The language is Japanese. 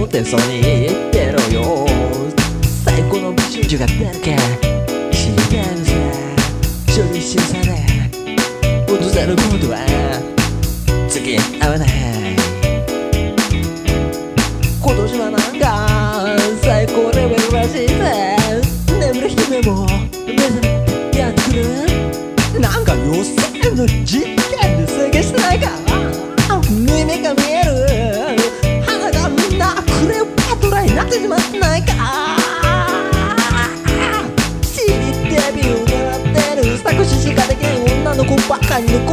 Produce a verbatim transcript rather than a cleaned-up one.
ってそうに言ってろよ。最高の美少女が出るか知りたいのさ。処理しさで落とせることは次合わない。今年はなんか最高レベルらしいぜ。眠る姫も目覚めやってくる。なんか予選の時点で探してないか。耳が見える鼻がみんなクレオパトラになってしまってないか。シーディーデビュー狙ってる作詞しかできん女の子ばっかりの